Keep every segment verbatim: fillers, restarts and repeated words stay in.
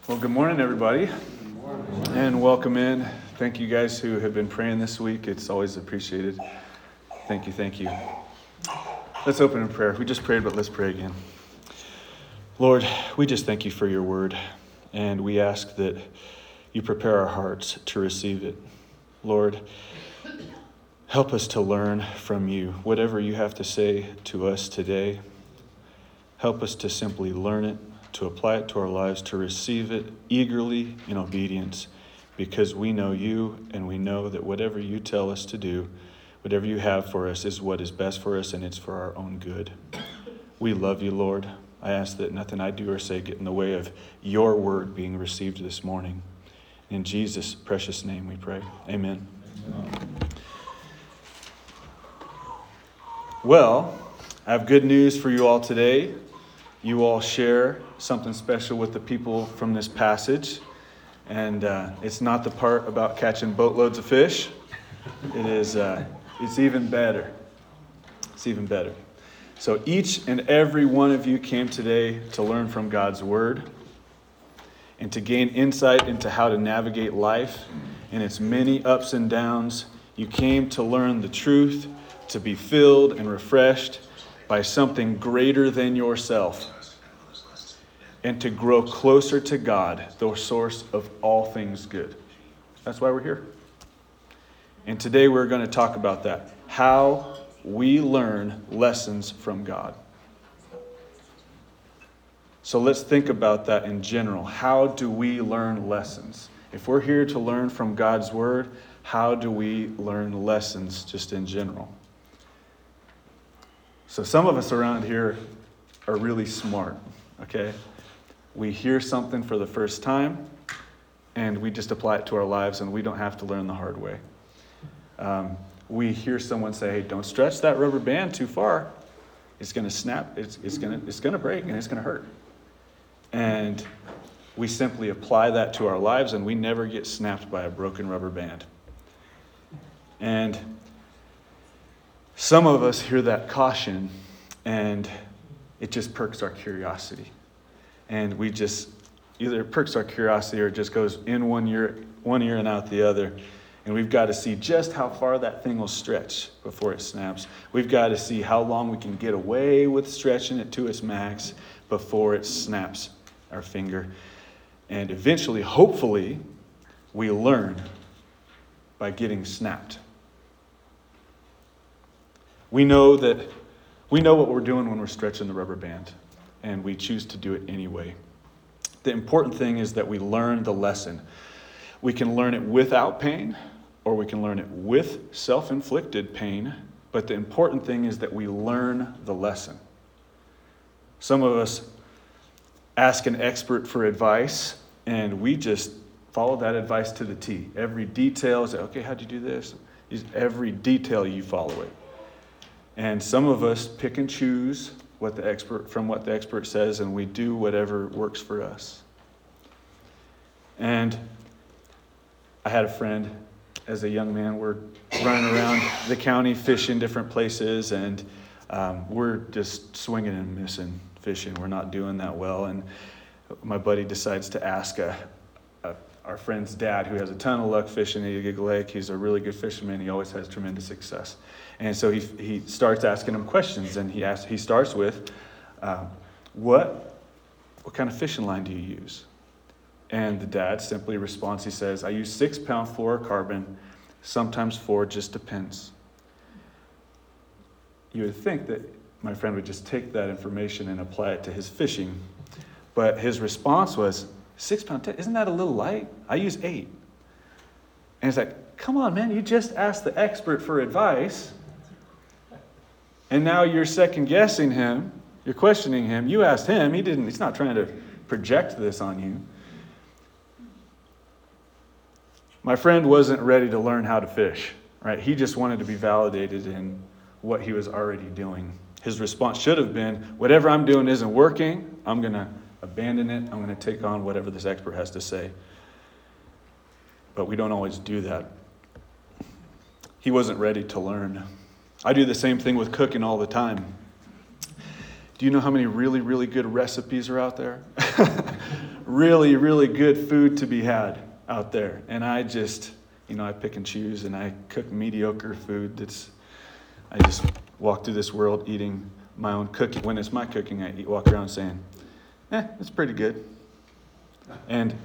Well, good morning, everybody, and welcome in. Thank you guys who have been praying this week. It's always appreciated. Thank you, thank you. Let's open in prayer. We just prayed, but let's pray again. Lord, we just thank you for your word, and we ask that you prepare our hearts to receive it. Lord, help us to learn from you. Whatever you have to say to us today, help us to simply learn it, to apply it to our lives, to receive it eagerly in obedience, because we know you and we know that whatever you tell us to do, whatever you have for us is what is best for us, and it's for our own good. We love you, Lord. I ask that nothing I do or say get in the way of your word being received this morning. In Jesus' precious name we pray. Amen. Amen. Well, I have good news for you all today. You all share something special with the people from this passage. And uh, it's not the part about catching boatloads of fish. It is, uh, it's even better. It's even better. So each and every one of you came today to learn from God's word and to gain insight into how to navigate life and its many ups and downs. You came to learn the truth, to be filled and refreshed by something greater than yourself, and to grow closer to God, the source of all things good. That's why we're here. And today we're going to talk about that. How we learn lessons from God. So let's think about that in general. How do we learn lessons? If we're here to learn from God's word, how do we learn lessons just in general? So some of us around here are really smart, okay? We hear something for the first time, and we just apply it to our lives, and we don't have to learn the hard way. Um, we hear someone say, "Hey, don't stretch that rubber band too far. It's going to snap. It's, it's going to it's going to break, and it's going to hurt." And we simply apply that to our lives, and we never get snapped by a broken rubber band. And some of us hear that caution, and it just perks our curiosity. And we just, either it perks our curiosity or it just goes in one ear, one ear and out the other. And we've got to see just how far that thing will stretch before it snaps. We've got to see how long we can get away with stretching it to its max before it snaps our finger. And eventually, hopefully, we learn by getting snapped. We know that we know what we're doing when we're stretching the rubber band, and we choose to do it anyway. The important thing is that we learn the lesson. We can learn it without pain, or we can learn it with self-inflicted pain, but the important thing is that we learn the lesson. Some of us ask an expert for advice, and we just follow that advice to the T. Every detail is, okay, how'd you do this? Every detail you follow it. And some of us pick and choose what the expert from what the expert says, and we do whatever works for us. And I had a friend as a young man. We're running around the county fishing different places, and um, we're just swinging and missing fishing. We're not doing that well. And my buddy decides to ask a, a, our friend's dad, who has a ton of luck fishing at Eagle Lake. He's a really good fisherman. He always has tremendous success. And so he he starts asking him questions, and he asks, he starts with, uh, what what kind of fishing line do you use? And the dad simply responds, he says, "I use six pound fluorocarbon, sometimes four, just depends." You would think that my friend would just take that information and apply it to his fishing, but his response was, six pound, isn't that a little light? I use eight. And it's like, come on, man, you just asked the expert for advice. And now you're second guessing him. You're questioning him. You asked him. He didn't. He's not trying to project this on you. My friend wasn't ready to learn how to fish, right? He just wanted to be validated in what he was already doing. His response should have been, whatever I'm doing isn't working. I'm going to abandon it. I'm going to take on whatever this expert has to say. But we don't always do that. He wasn't ready to learn. I do the same thing with cooking all the time. Do you know how many really, really good recipes are out there? Really, really good food to be had out there. And I just, you know, I pick and choose, and I cook mediocre food that's, I just walk through this world eating my own cooking. When it's my cooking, I eat, walk around saying, eh, it's pretty good. And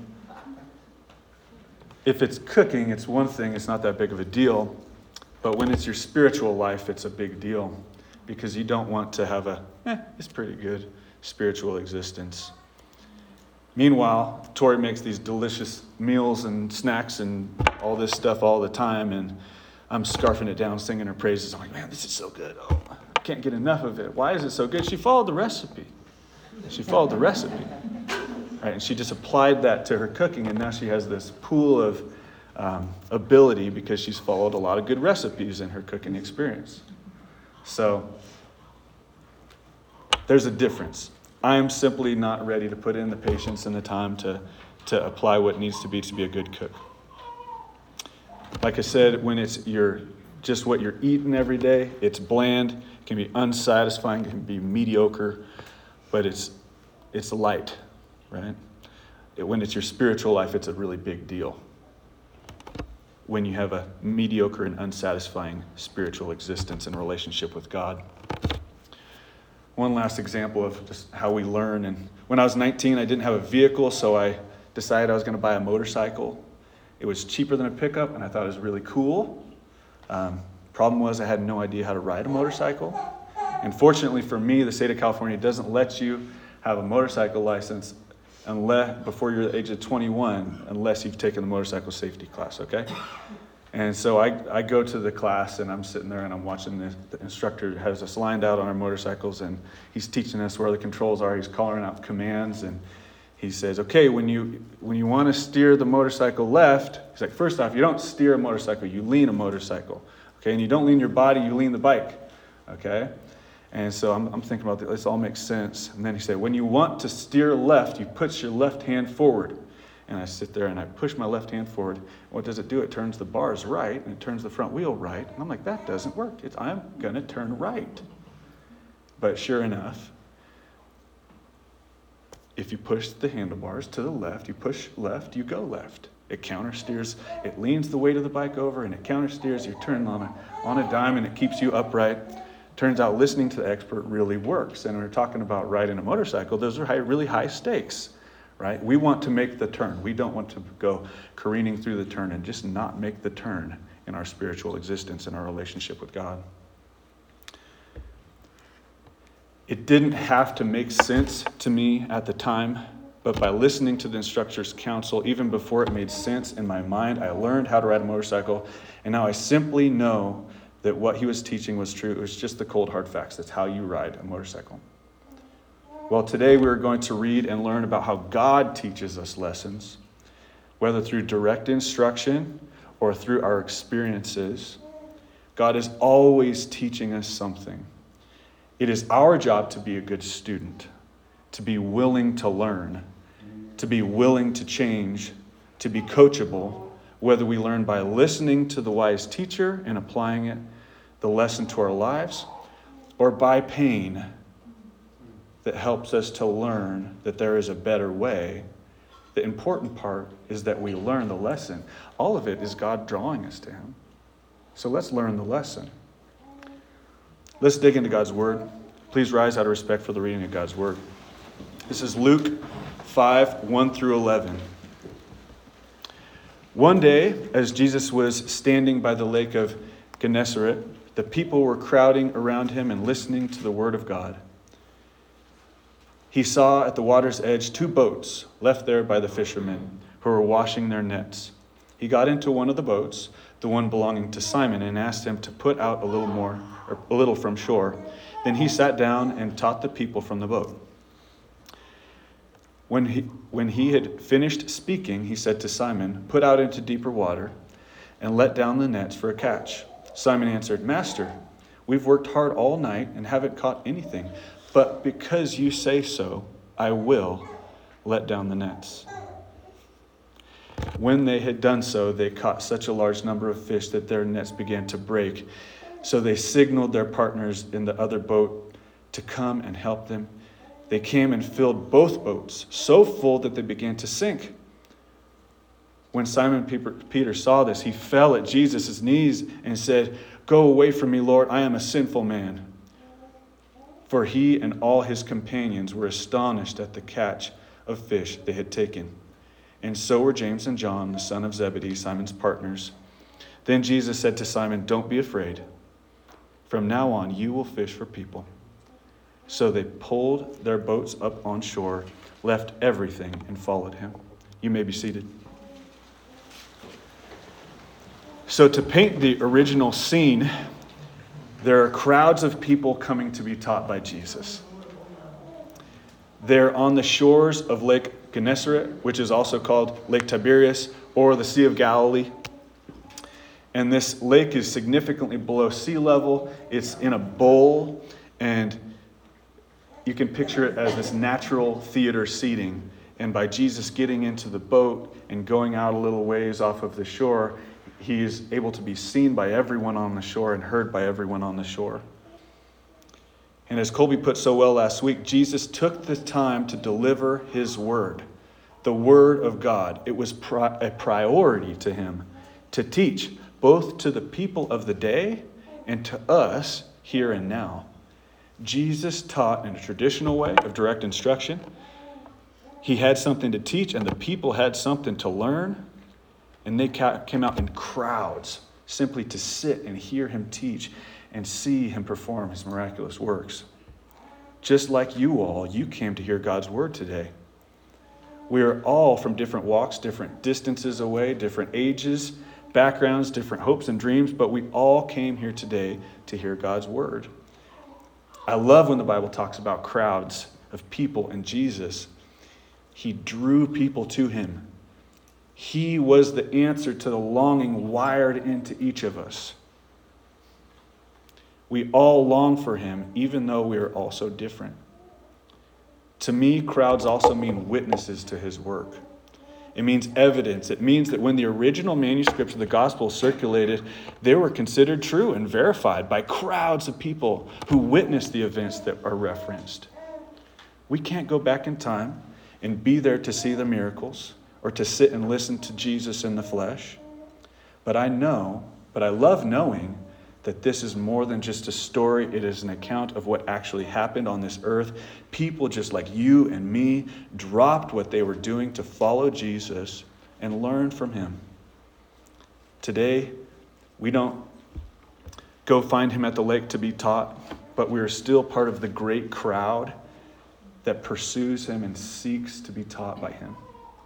if it's cooking, it's one thing, it's not that big of a deal. But when it's your spiritual life, it's a big deal. Because you don't want to have a, eh, it's pretty good spiritual existence. Meanwhile, Tori makes these delicious meals and snacks and all this stuff all the time, and I'm scarfing it down, singing her praises. I'm like, man, this is so good. Oh, I can't get enough of it. Why is it so good? She followed the recipe. She followed the recipe. Right? And she just applied that to her cooking, and now she has this pool of um, ability because she's followed a lot of good recipes in her cooking experience. So there's a difference. I am simply not ready to put in the patience and the time to, to apply what needs to be to be a good cook. Like I said, when it's your just what you're eating every day, it's bland, it can be unsatisfying, it can be mediocre, but it's it's light, right? It, when it's your spiritual life, it's a really big deal. When you have a mediocre and unsatisfying spiritual existence and relationship with God. One last example of just how we learn. And when I was nineteen, I didn't have a vehicle, so I decided I was going to buy a motorcycle. It was cheaper than a pickup, and I thought it was really cool. Um, problem was I had no idea how to ride a motorcycle. And fortunately for me, the state of California doesn't let you have a motorcycle license unless before you're the age of twenty-one, unless you've taken the motorcycle safety class, okay? And so I, I go to the class, and I'm sitting there, and I'm watching the, the instructor has us lined out on our motorcycles, and he's teaching us where the controls are. He's calling out commands, and he says, okay, when you when you want to steer the motorcycle left, he's like, first off, you don't steer a motorcycle, you lean a motorcycle, okay? And you don't lean your body, you lean the bike, okay? And so I'm, I'm thinking about this, this all makes sense. And then he said, when you want to steer left, you put your left hand forward. And I sit there and I push my left hand forward. And what does it do? It turns the bars right, and it turns the front wheel right. And I'm like, that doesn't work. It's, I'm going to turn right. But sure enough, if you push the handlebars to the left, you push left, you go left. It counter steers, it leans the weight of the bike over, and it counter steers. You're turning on a, on a dime, and it keeps you upright. Turns out listening to the expert really works. And when we're talking about riding a motorcycle, those are high, really high stakes. Right? We want to make the turn. We don't want to go careening through the turn and just not make the turn in our spiritual existence and our relationship with God. It didn't have to make sense to me at the time, but by listening to the instructor's counsel, even before it made sense in my mind, I learned how to ride a motorcycle, and now I simply know that what he was teaching was true. It was just the cold hard facts. That's how you ride a motorcycle. Well, today we're going to read and learn about how God teaches us lessons, whether through direct instruction or through our experiences. God is always teaching us something. It is our job to be a good student, to be willing to learn, to be willing to change, to be coachable, whether we learn by listening to the wise teacher and applying it, the lesson to our lives, or by pain that helps us to learn that there is a better way. The important part is that we learn the lesson. All of it is God drawing us to him. So let's learn the lesson. Let's dig into God's word. Please rise out of respect for the reading of God's word. This is Luke five, one through eleven. One day, as Jesus was standing by the lake of Gennesaret, the people were crowding around him and listening to the word of God. He saw at the water's edge two boats left there by the fishermen who were washing their nets. He got into one of the boats, the one belonging to Simon, and asked him to put out a little more, or a little from shore. Then he sat down and taught the people from the boat. When he, when he had finished speaking, he said to Simon, "Put out into deeper water and let down the nets for a catch." Simon answered, "Master, we've worked hard all night and haven't caught anything. But because you say so, I will let down the nets." When they had done so, they caught such a large number of fish that their nets began to break. So they signaled their partners in the other boat to come and help them. They came and filled both boats, so full that they began to sink. When Simon Peter saw this, he fell at Jesus' knees and said, "Go away from me, Lord, I am a sinful man." For he and all his companions were astonished at the catch of fish they had taken. And so were James and John, the son of Zebedee, Simon's partners. Then Jesus said to Simon, "Don't be afraid. From now on, you will fish for people." So they pulled their boats up on shore, left everything, and followed him. You may be seated. So to paint the original scene, there are crowds of people coming to be taught by Jesus. They're on the shores of Lake Gennesaret, which is also called Lake Tiberias, or the Sea of Galilee. And this lake is significantly below sea level. It's in a bowl, and you can picture it as this natural theater seating. And by Jesus getting into the boat and going out a little ways off of the shore, he is able to be seen by everyone on the shore and heard by everyone on the shore. And as Colby put so well last week, Jesus took the time to deliver his word, the word of God. It was pri- a priority to him to teach, both to the people of the day and to us here and now. Jesus taught in a traditional way of direct instruction. He had something to teach, and the people had something to learn. And they came out in crowds simply to sit and hear him teach and see him perform his miraculous works. Just like you all, you came to hear God's word today. We are all from different walks, different distances away, different ages, backgrounds, different hopes and dreams, but we all came here today to hear God's word. I love when the Bible talks about crowds of people and Jesus. He drew people to him. He was the answer to the longing wired into each of us. We all long for him, even though we are all so different. To me, crowds also mean witnesses to his work. It means evidence. It means that when the original manuscripts of the gospel circulated, they were considered true and verified by crowds of people who witnessed the events that are referenced. We can't go back in time and be there to see the miracles or to sit and listen to Jesus in the flesh. But I know, but I love knowing that this is more than just a story. It is an account of what actually happened on this earth. People just like you and me dropped what they were doing to follow Jesus and learn from him. Today, we don't go find him at the lake to be taught, but we are still part of the great crowd that pursues him and seeks to be taught by him.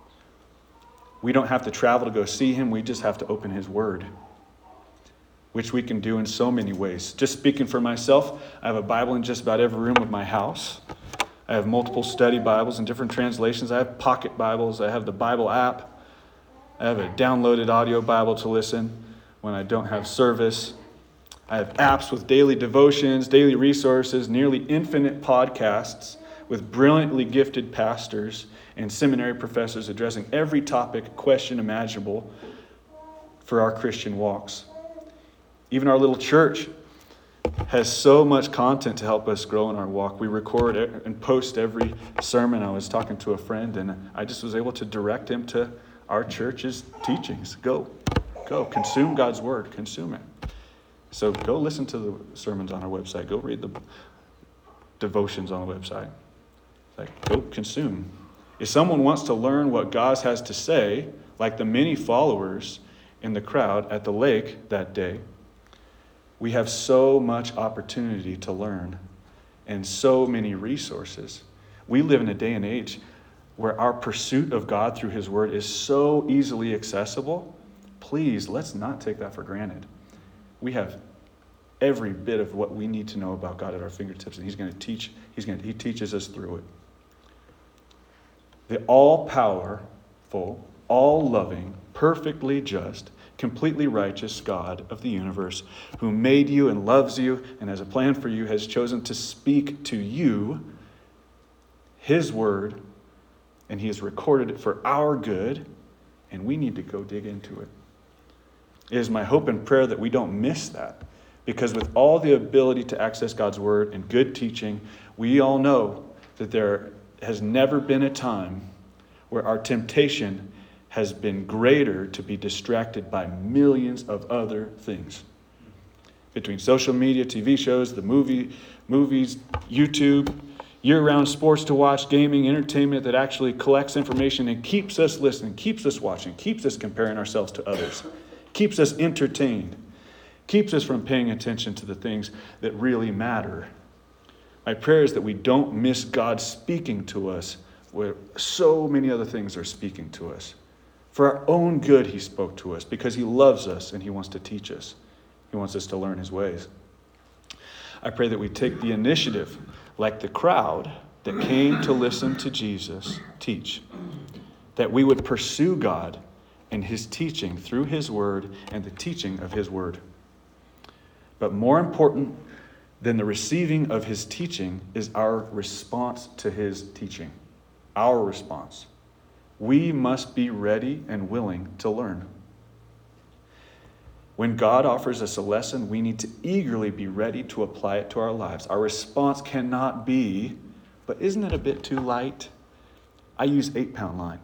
We don't have to travel to go see him. We just have to open his word, which we can do in so many ways. Just speaking for myself, I have a Bible in just about every room of my house. I have multiple study Bibles in different translations. I have pocket Bibles. I have the Bible app. I have a downloaded audio Bible to listen when I don't have service. I have apps with daily devotions, daily resources, nearly infinite podcasts with brilliantly gifted pastors and seminary professors addressing every topic, question imaginable for our Christian walks. Even our little church has so much content to help us grow in our walk. We record and post every sermon. I was talking to a friend, and I just was able to direct him to our church's teachings. Go, go, consume God's word, consume it. So go listen to the sermons on our website. Go read the devotions on the website. Like, go consume. If someone wants to learn what God has to say, like the many followers in the crowd at the lake that day, we have so much opportunity to learn and so many resources. We live in a day and age where our pursuit of God through his word is so easily accessible. Please, let's not take that for granted. We have every bit of what we need to know about God at our fingertips, and he's going to teach, he's going to, he teaches us through it. The all-powerful, all-loving, perfectly just, completely righteous God of the universe, who made you and loves you and has a plan for you, has chosen to speak to you his word, and he has recorded it for our good, and we need to go dig into it. It is my hope and prayer that we don't miss that. Because with all the ability to access God's word and good teaching, we all know that there has never been a time where our temptation has been greater to be distracted by millions of other things. Between social media, T V shows, the movie, movies, YouTube, year-round sports to watch, gaming, entertainment that actually collects information and keeps us listening, keeps us watching, keeps us comparing ourselves to others, keeps us entertained, keeps us from paying attention to the things that really matter. My prayer is that we don't miss God speaking to us where so many other things are speaking to us. For our own good, he spoke to us because he loves us and he wants to teach us. He wants us to learn his ways. I pray that we take the initiative like the crowd that came to listen to Jesus teach, that we would pursue God and his teaching through his word and the teaching of his word. But more important than the receiving of his teaching is our response to his teaching. Our response. We must be ready and willing to learn. When God offers us a lesson, we need to eagerly be ready to apply it to our lives. Our response cannot be, but isn't it a bit too light? I use eight-pound line.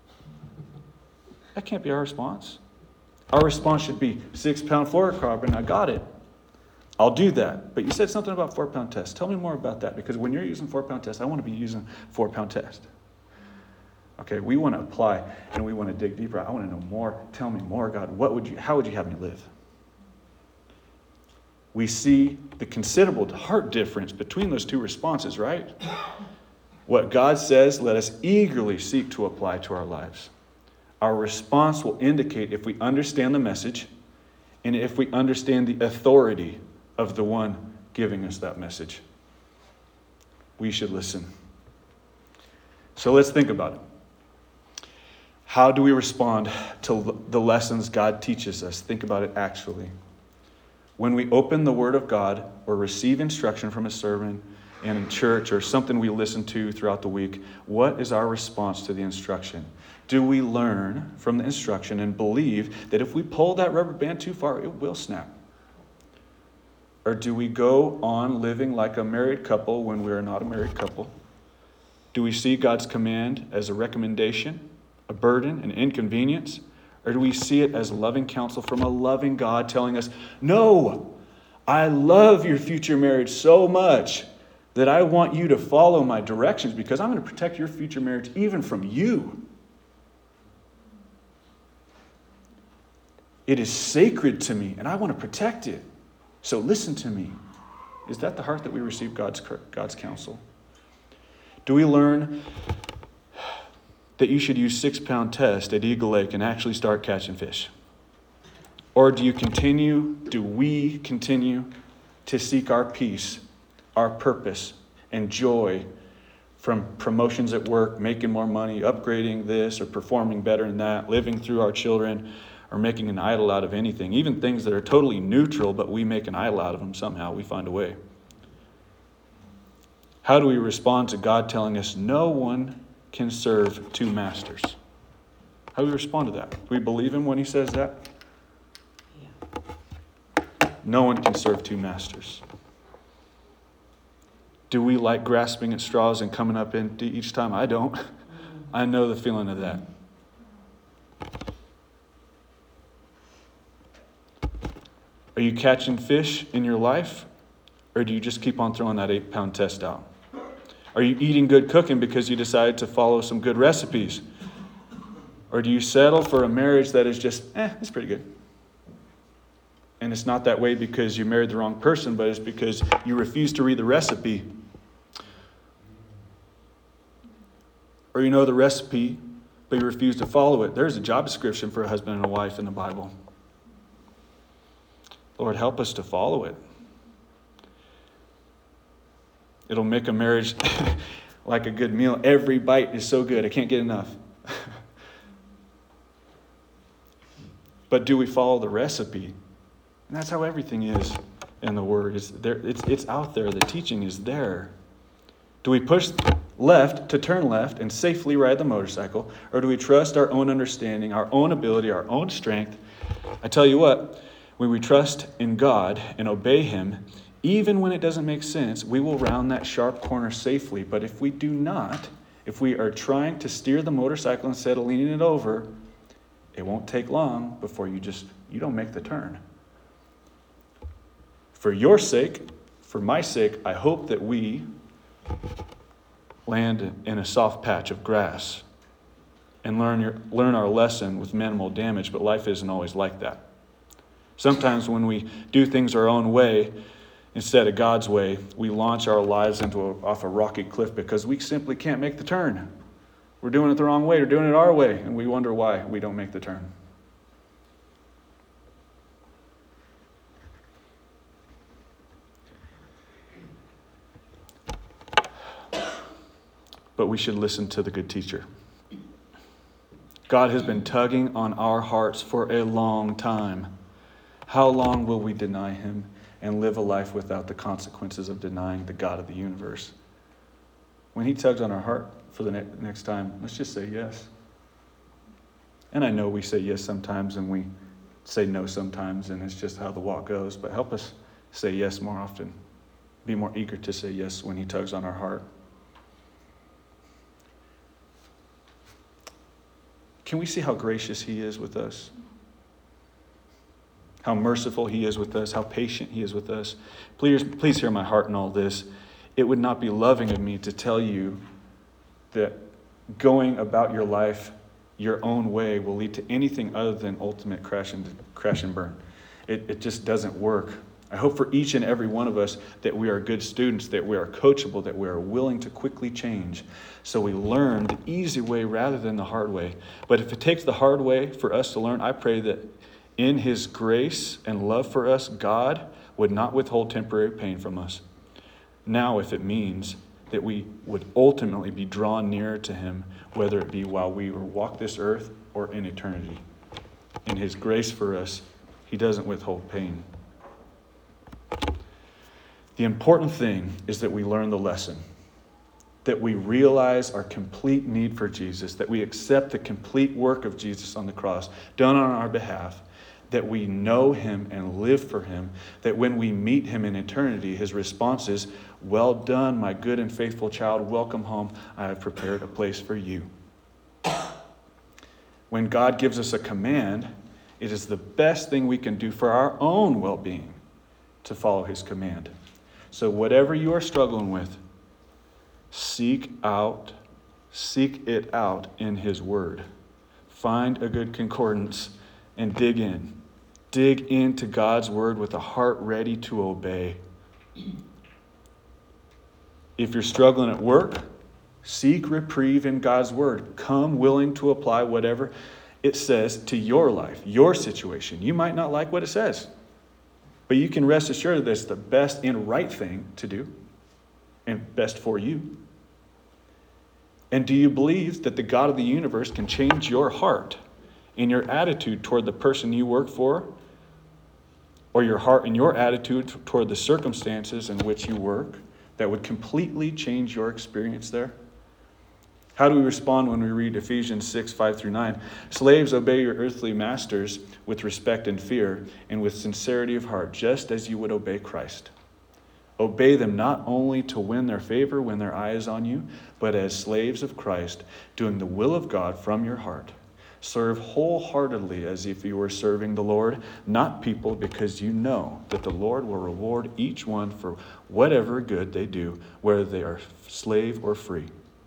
That can't be our response. Our response should be six-pound fluorocarbon, I got it. I'll do that. But you said something about four-pound test. Tell me more about that, because when you're using four-pound test, I want to be using four-pound test. Okay, we want to apply and we want to dig deeper. I want to know more. Tell me more, God. What would you, how would you have me live? We see the considerable heart difference between those two responses, right? What God says, let us eagerly seek to apply to our lives. Our response will indicate if we understand the message and if we understand the authority of the one giving us that message. We should listen. So let's think about it. How do we respond to the lessons God teaches us? Think about it actually. When we open the Word of God or receive instruction from a sermon in church or something we listen to throughout the week, what is our response to the instruction? Do we learn from the instruction and believe that if we pull that rubber band too far, it will snap? Or do we go on living like a married couple when we are not a married couple? Do we see God's command as a recommendation, a burden, an inconvenience? Or do we see it as loving counsel from a loving God telling us, no, I love your future marriage so much that I want you to follow my directions because I'm going to protect your future marriage even from you. It is sacred to me and I want to protect it. So listen to me. Is that the heart that we receive God's, God's counsel? Do we learn that you should use six-pound test at Eagle Lake and actually start catching fish? Or do you continue, do we continue to seek our peace, our purpose, and joy from promotions at work, making more money, upgrading this, or performing better in that, living through our children, or making an idol out of anything, even things that are totally neutral, but we make an idol out of them somehow, we find a way. How do we respond to God telling us no one can serve two masters? How do we respond to that? Do we believe him when he says that? Yeah. No one can serve two masters. Do we like grasping at straws and coming up empty each time? I don't. I know the feeling of that. Are you catching fish in your life? Or do you just keep on throwing that eight-pound test out? Are you eating good cooking because you decided to follow some good recipes? Or do you settle for a marriage that is just, eh, it's pretty good? And it's not that way because you married the wrong person, but it's because you refuse to read the recipe. Or you know the recipe, but you refuse to follow it. There's a job description for a husband and a wife in the Bible. Lord, help us to follow it. It'll make a marriage like a good meal. Every bite is so good. I can't get enough. But do we follow the recipe? And that's how everything is in the Word. It's there. It's, it's out there. The teaching is there. Do we push left to turn left and safely ride the motorcycle? Or do we trust our own understanding, our own ability, our own strength? I tell you what, When we trust in God and obey him, even when it doesn't make sense, we will round that sharp corner safely. But if we do not, if we are trying to steer the motorcycle instead of leaning it over, it won't take long before you just, you don't make the turn. For your sake, for my sake, I hope that we land in a soft patch of grass and learn your, learn our lesson with minimal damage, but life isn't always like that. Sometimes when we do things our own way instead of God's way, we launch our lives into a, off a rocky cliff because we simply can't make the turn. We're doing it the wrong way, we're doing it our way, and we wonder why we don't make the turn. But we should listen to the good teacher. God has been tugging on our hearts for a long time. How long will we deny him and live a life without the consequences of denying the God of the universe? When he tugs on our heart for the ne- next time, let's just say yes. And I know we say yes sometimes and we say no sometimes, and it's just how the walk goes. But help us say yes more often. Be more eager to say yes when he tugs on our heart. Can we see how gracious he is with us? How merciful he is with us, how patient he is with us. Please, please hear my heart in all this. It would not be loving of me to tell you that going about your life your own way will lead to anything other than ultimate crash and crash and burn. It, it just doesn't work. I hope for each and every one of us that we are good students, that we are coachable, that we are willing to quickly change. So we learn the easy way rather than the hard way. But if it takes the hard way for us to learn, I pray that in his grace and love for us, God would not withhold temporary pain from us. Now, if it means that we would ultimately be drawn nearer to him, whether it be while we walk this earth or in eternity. In his grace for us, he doesn't withhold pain. The important thing is that we learn the lesson, that we realize our complete need for Jesus, that we accept the complete work of Jesus on the cross, done on our behalf, that we know him and live for him, that when we meet him in eternity, his response is, "Well done, my good and faithful child. Welcome home. I have prepared a place for you." When God gives us a command, it is the best thing we can do for our own well-being to follow his command. So whatever you are struggling with, seek out, seek it out in his word. Find a good concordance and dig in. Dig into God's word with a heart ready to obey. If you're struggling at work, seek reprieve in God's word. Come willing to apply whatever it says to your life, your situation. You might not like what it says, but you can rest assured that it's the best and right thing to do and best for you. And do you believe that the God of the universe can change your heart and your attitude toward the person you work for, or your heart and your attitude toward the circumstances in which you work, that would completely change your experience there? How do we respond when we read Ephesians six, five through nine? Slaves, obey your earthly masters with respect and fear and with sincerity of heart, just as you would obey Christ. Obey them not only to win their favor when their eye is on you, but as slaves of Christ, doing the will of God from your heart. Serve wholeheartedly as if you were serving the Lord, not people, because you know that the Lord will reward each one for whatever good they do, whether they are slave or free.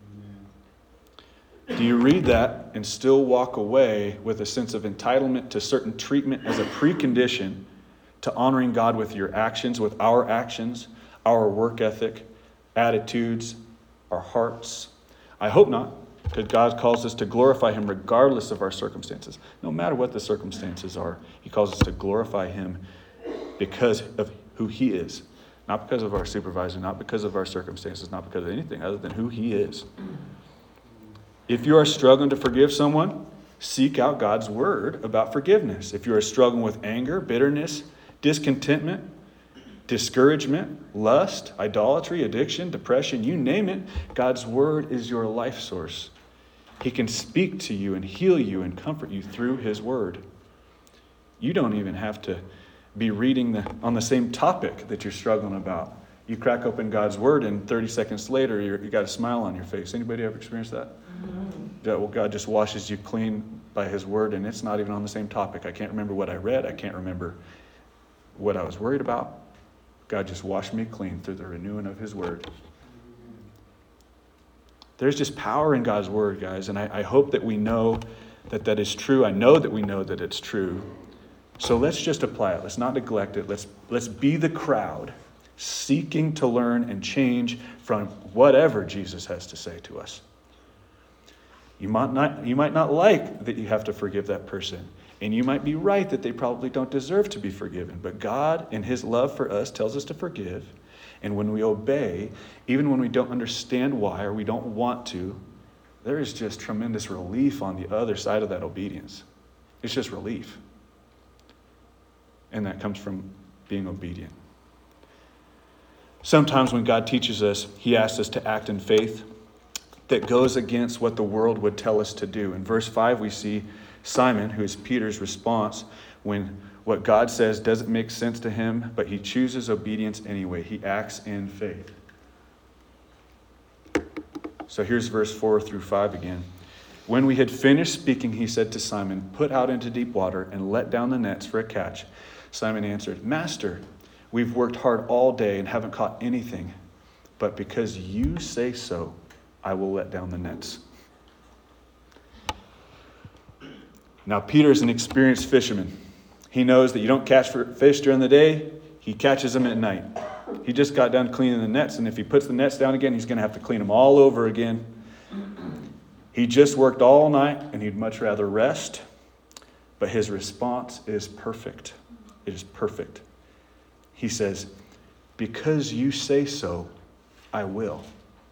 Do you read that and still walk away with a sense of entitlement to certain treatment as a precondition to honoring God with your actions, with our actions, our work ethic, attitudes, our hearts? I hope not, because God calls us to glorify him regardless of our circumstances. No matter what the circumstances are, he calls us to glorify him because of who he is. Not because of our supervisor, not because of our circumstances, not because of anything other than who he is. If you are struggling to forgive someone, seek out God's word about forgiveness. If you are struggling with anger, bitterness, discontentment, discouragement, lust, idolatry, addiction, depression, you name it, God's word is your life source. He can speak to you and heal you and comfort you through his word. You don't even have to be reading the, on the same topic that you're struggling about. You crack open God's word, and thirty seconds later, you're, you got a smile on your face. Anybody ever experienced that? Mm-hmm. Yeah, well, God just washes you clean by his word, and it's not even on the same topic. I can't remember what I read. I can't remember what I was worried about. God just washed me clean through the renewing of his word. There's just power in God's word, guys, and I, I hope that we know that that is true. I know that we know that it's true. So let's just apply it. Let's not neglect it. Let's, let's be the crowd seeking to learn and change from whatever Jesus has to say to us. You might not, you might not like that you have to forgive that person. And you might be right that they probably don't deserve to be forgiven. But God, in his love for us, tells us to forgive. And when we obey, even when we don't understand why or we don't want to, there is just tremendous relief on the other side of that obedience. It's just relief. And that comes from being obedient. Sometimes when God teaches us, he asks us to act in faith that goes against what the world would tell us to do. In verse five, we see Simon, who is Peter's response when what God says doesn't make sense to him, but he chooses obedience anyway. He acts in faith. So here's verse four through five again. When we had finished speaking, he said to Simon, "Put out into deep water and let down the nets for a catch." Simon answered, "Master, we've worked hard all day and haven't caught anything, but because you say so, I will let down the nets." Now, Peter is an experienced fisherman. He knows that you don't catch fish during the day, he catches them at night. He just got done cleaning the nets, and if he puts the nets down again, he's going to have to clean them all over again. He just worked all night, and he'd much rather rest, but his response is perfect. It is perfect. He says, "Because you say so, I will."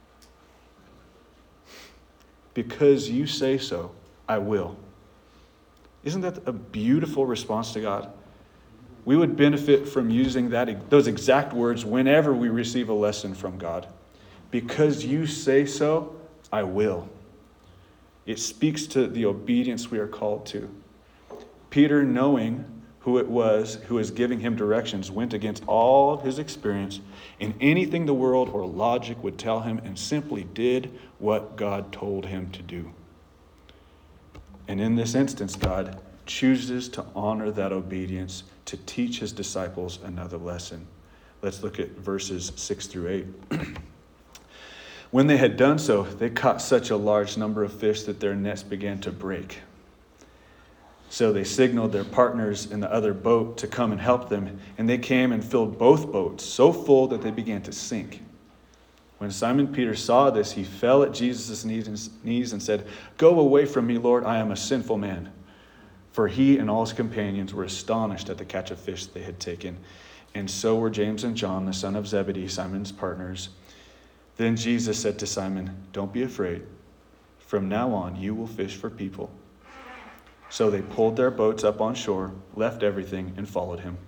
Because you say so, I will. Isn't that a beautiful response to God? We would benefit from using that, those exact words whenever we receive a lesson from God. Because you say so, I will. It speaks to the obedience we are called to. Peter, knowing who it was who was giving him directions, went against all his experience and anything the world or logic would tell him, and simply did what God told him to do. And in this instance, God chooses to honor that obedience to teach his disciples another lesson. Let's look at verses six through eight. When they had done so, they caught such a large number of fish that their nets began to break. So they signaled their partners in the other boat to come and help them, and they came and filled both boats so full that they began to sink. When Simon Peter saw this, he fell at Jesus' knees and said, "Go away from me, Lord, I am a sinful man." For he and all his companions were astonished at the catch of fish they had taken, and so were James and John, the son of Zebedee, Simon's partners. Then Jesus said to Simon, "Don't be afraid. From now on, you will fish for people." So they pulled their boats up on shore, left everything, and followed him.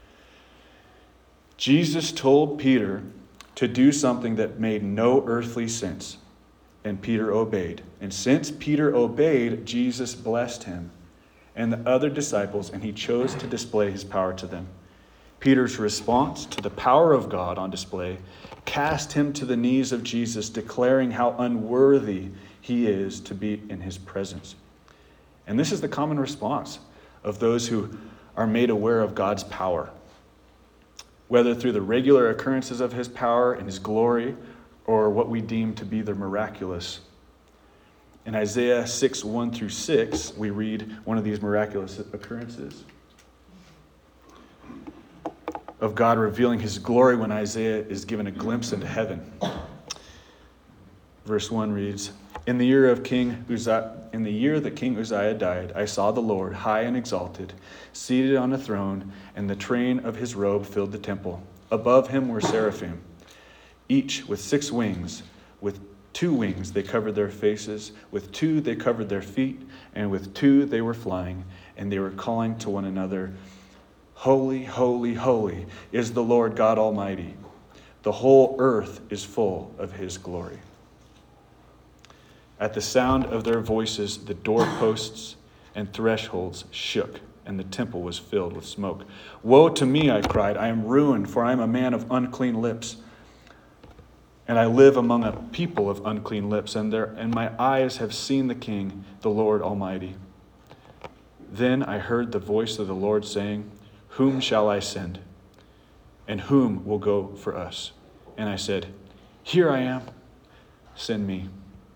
Jesus told Peter to do something that made no earthly sense, and Peter obeyed. And since Peter obeyed, Jesus blessed him and the other disciples, and he chose to display his power to them. Peter's response to the power of God on display cast him to the knees of Jesus, declaring how unworthy he is to be in his presence. And this is the common response of those who are made aware of God's power, whether through the regular occurrences of his power and his glory, or what we deem to be the miraculous. In Isaiah six, one through six, we read one of these miraculous occurrences of God revealing his glory when Isaiah is given a glimpse into heaven. Verse one reads, In the year of King Uzziah, in the year that King Uzziah died, I saw the Lord high and exalted, seated on a throne, and the train of his robe filled the temple. Above him were seraphim, each with six wings. With two wings they covered their faces, with two they covered their feet, and with two they were flying, and they were calling to one another, Holy, holy, holy is the Lord God Almighty. The whole earth is full of his glory. At the sound of their voices, the doorposts and thresholds shook, and the temple was filled with smoke. Woe to me, I cried. I am ruined, for I am a man of unclean lips. And I live among a people of unclean lips, and, there, and my eyes have seen the King, the Lord Almighty. Then I heard the voice of the Lord saying, Whom shall I send? And whom will go for us? And I said, Here I am, send me.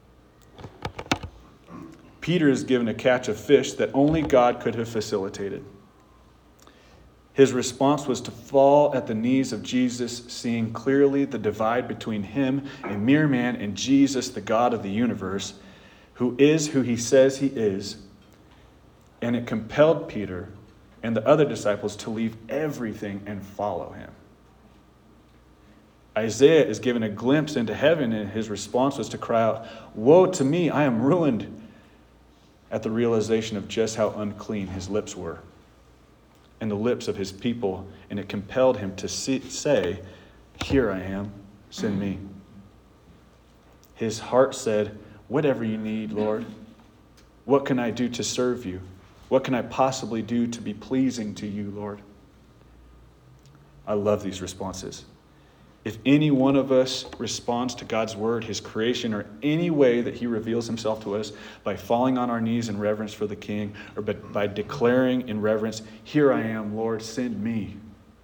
Peter is given a catch of fish that only God could have facilitated. His response was to fall at the knees of Jesus, seeing clearly the divide between him, a mere man, and Jesus, the God of the universe, who is who he says he is. And it compelled Peter and the other disciples to leave everything and follow him. Isaiah is given a glimpse into heaven, and his response was to cry out, Woe to me, I am ruined, at the realization of just how unclean his lips were and the lips of his people, and it compelled him to say, Here I am, send me. His heart said, Whatever you need, Lord. What can I do to serve you? What can I possibly do to be pleasing to you, Lord? I love these responses. If any one of us responds to God's word, his creation, or any way that he reveals himself to us by falling on our knees in reverence for the King, or by, by declaring in reverence, Here I am, Lord, send me.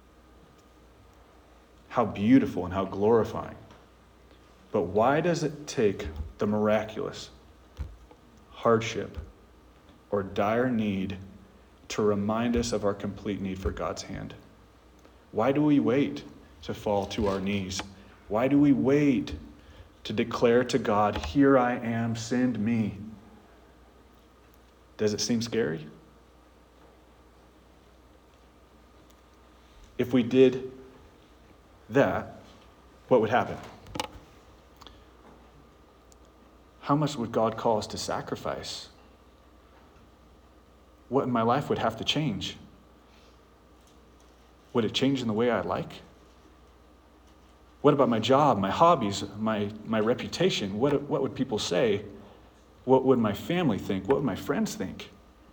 How beautiful and how glorifying. But why does it take the miraculous, hardship, or dire need to remind us of our complete need for God's hand? Why do we wait to fall to our knees? Why do we wait to declare to God, Here I am, send me? Does it seem scary? If we did that, what would happen? How much would God call us to sacrifice? What in my life would have to change? Would it change in the way I like? What about my job, my hobbies, my, my reputation? What, what would people say? What would my family think? What would my friends think?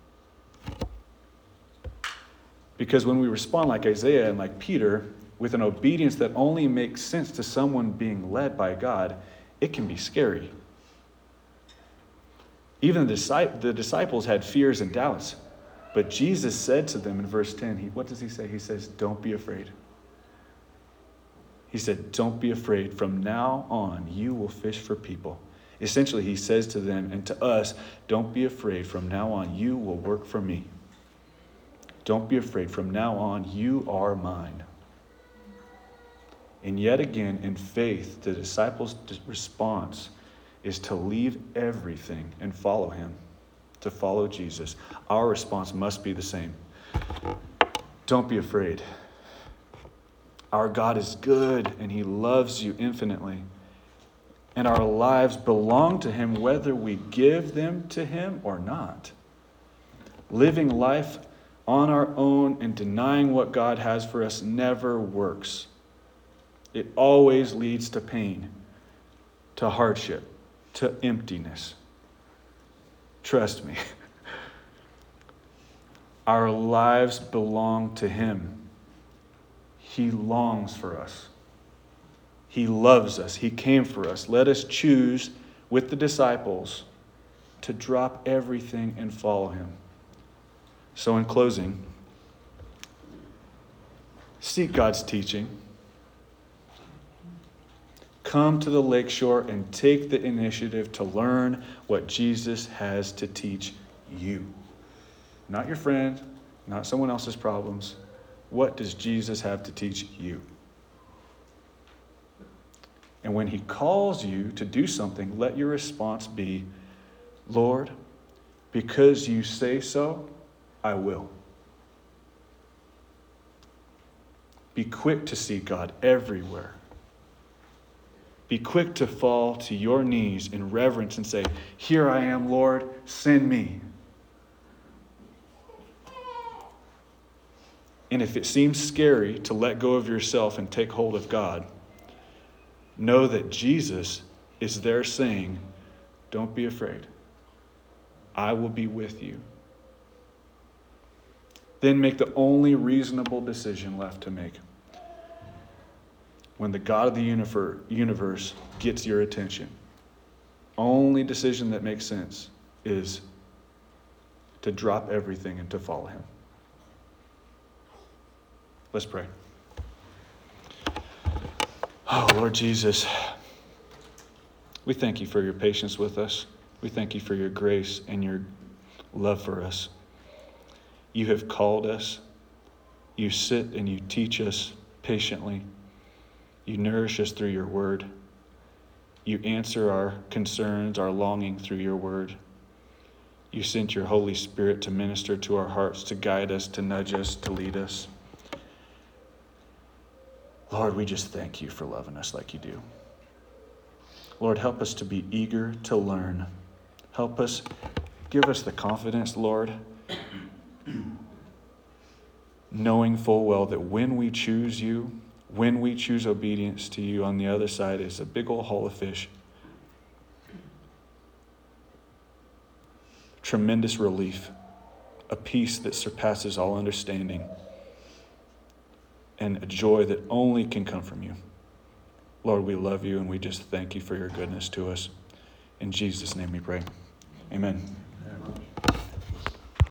Because when we respond like Isaiah and like Peter, with an obedience that only makes sense to someone being led by God, it can be scary. Even the disciples had fears and doubts. But Jesus said to them in verse ten, he, what does he say? He says, Don't be afraid. He said, Don't be afraid. From now on, you will fish for people. Essentially, he says to them and to us, Don't be afraid. From now on, you will work for me. Don't be afraid. From now on, you are mine. And yet again, in faith, the disciples' response is to leave everything and follow him, to follow Jesus. Our response must be the same. Don't be afraid. Our God is good, and he loves you infinitely. And our lives belong to him whether we give them to him or not. Living life on our own and denying what God has for us never works. It always leads to pain, to hardship, to emptiness. Trust me. Our lives belong to him. He longs for us. He loves us. He came for us. Let us choose with the disciples to drop everything and follow him. So in closing, seek God's teaching. Come to the lakeshore and take the initiative to learn what Jesus has to teach you. Not your friend, not someone else's problems. What does Jesus have to teach you? And when he calls you to do something, let your response be, Lord, because you say so, I will. Be quick to seek God everywhere. Be quick to fall to your knees in reverence and say, Here I am, Lord, send me. And if it seems scary to let go of yourself and take hold of God, know that Jesus is there saying, Don't be afraid. I will be with you. then make the only reasonable decision left to make. When the God of the universe gets your attention, only decision that makes sense is to drop everything and to follow him. Let's pray. Oh, Lord Jesus, we thank you for your patience with us. We thank you for your grace and your love for us. You have called us. You sit and you teach us patiently. You nourish us through your word. You answer our concerns, our longing through your word. You sent your Holy Spirit to minister to our hearts, to guide us, to nudge us, to lead us. Lord, we just thank you for loving us like you do. Lord, help us to be eager to learn. Help us, give us the confidence, Lord, knowing full well that when we choose you, when we choose obedience to you, on the other side is a big old haul of fish. Tremendous relief, a peace that surpasses all understanding, and a joy that only can come from you. Lord, we love you and we just thank you for your goodness to us. In Jesus' name we pray. Amen.